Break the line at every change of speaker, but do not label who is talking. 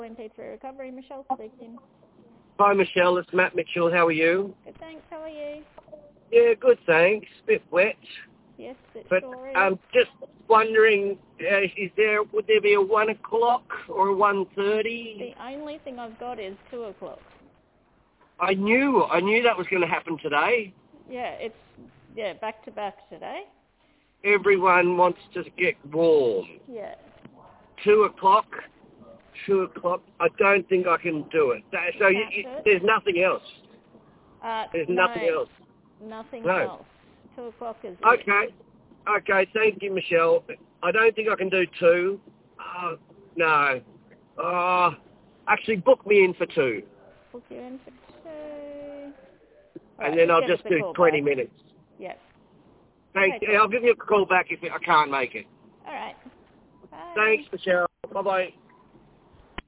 MP3 Recovery, Michelle speaking.
Hi, Michelle. It's Matt Mitchell. How are you?
Good, thanks. How are you?
Yeah, good, thanks. Bit wet.
Yes, it
But
sure is.
just wondering, would there be a 1 o'clock or a 1:30?
The only thing I've got is 2 o'clock.
I knew that was going to happen today.
Yeah, it's back to back today.
Everyone wants to get warm.
Yeah.
2 o'clock. 2 o'clock. I don't think I can do it. There's nothing else. There's nothing else.
Nothing else. 2 o'clock is
Okay. Okay, thank you, Michelle. I don't think I can do 2. No. Actually, book me in for 2.
Book you in for 2.
And then I'll just do 20 minutes.
Yep.
Thanks.
Okay, cool.
I'll give you a call back if I can't make it.
All right. Bye.
Thanks, Michelle. Bye-bye.